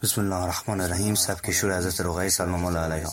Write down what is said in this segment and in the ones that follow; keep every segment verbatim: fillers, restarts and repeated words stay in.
بسم الله الرحمن الرحیم. سبک شور حضرت رقیه سلام الله علیها.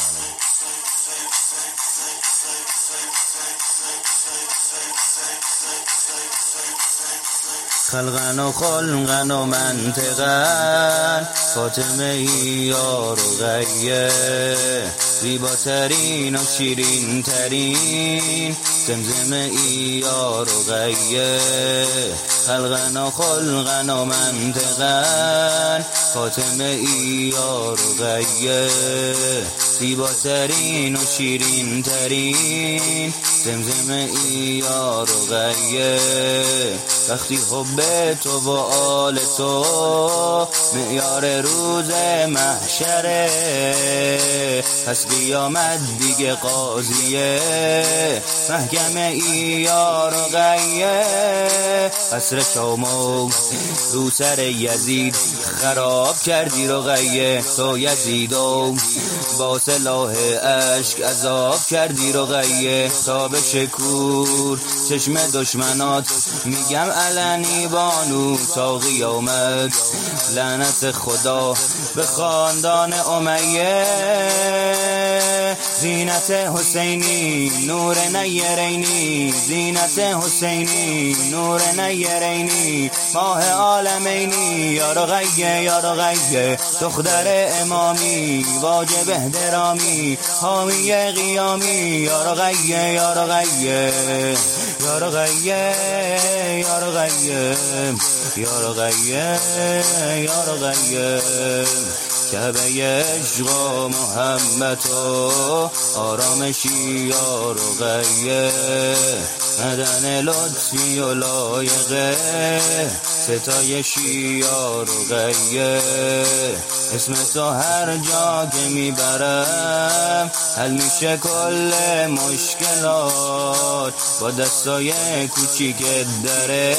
خلقن و خلقن و منطقن فاطمه ای یا رقیه، زیباترین و شیرین ترین زمزمه ای یا رقیه. خلقن و خلقن و منطقن فاطمه ای یا رقیه، زیباترین و شیرین ترین زمزمه ای یا رقیه. وقتی حب تو و آل تو معیار روز محشره، پس قیامت دیگه قاضیه محکمه ای یا رقیه. قصر شامو رو سر یزید خراب کردی رقیه، تو یزیدو با سلاح اشک عذاب کردی رقیه. تا به شکور چشم دشمنات میگم علنی بانو تا قیامت، لعنت خدا به خاندان امیه. زینت حسینی نور نیرینی، زینت حسینی نور نیرینی، ماه عالمینی یا رقیه یا رقیه. دختر امامی واجب احترامی، حامی قیامی یا رقیه یا رقیه یا رقیه یا رقیه یا رقیه یا رقیه. کعبه عشق و محبت و آرامشی یا رقیه، مدن لطفی و لایقه ستایشی یا رقیه. اسم تو هر جا که میبرم حل میشه کل مشکلات، با دستای کوچیک دره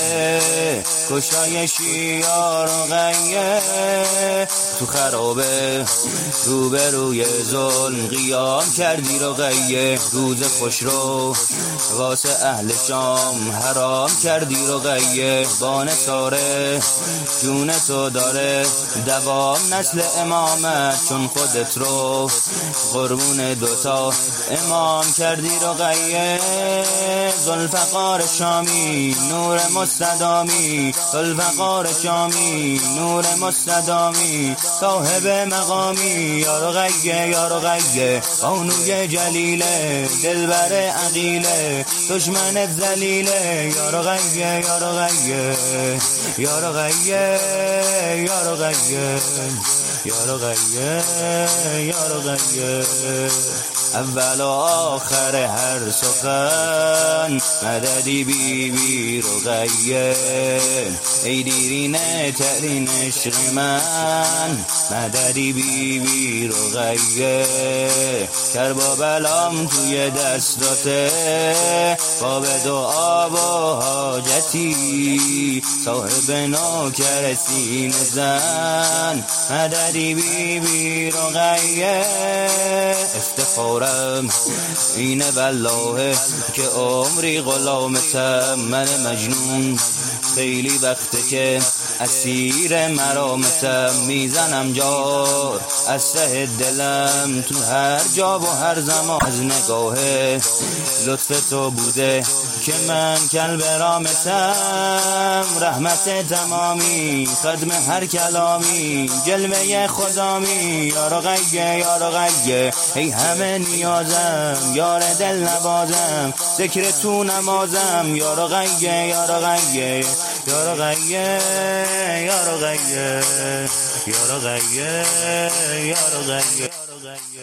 کشایشی یا رقیه. تو خرابه روبروی ظلم قیام کردی رقیه، روز خوش رو واسه اهل شام حرام کردی رقیه. با نثاره جون تو داره دوام نسل امامت، چون خودت رو قربون دوتا امام کردی رقیه. ذوالفقار شامی نور مستدامی، ذوالفقار شامی نور مستدامی، صاحب مقامی یا رقیه یا رقیه. بانوی جلیله دلبر عقیله، دشمنت ذلیله یا رقیه یا رقیه یا رقیه یا رقیه یا رقیه یا رقیه. اول و آخر هر سخن مددی بی بی رقیه، ای دیرینه ترین عشق من مددی بی بی رقیه. کربا بلام توی دستاته باب دعا و حاجتی، صاحب نوکر سینه زن مددی بی بی رقیه. افتخارم اینه والله که عمری غلامتم، من مجنون خیلی وقته که اسیر مرامتم. میزنم جار از ته دلم تو هر جا و هر زمان، از نگاه لطف تو بوده که من کلب رامتم. رحمت تمامی خدم هر کلامی، جلوه خدامی یا رقیه یا رقیه. ای همه نیازم یار دل نبازم، ذکر تو نمازم یا رقیه یا رقیه یا رقیه یا رقیه یا رقیه یا رقیه.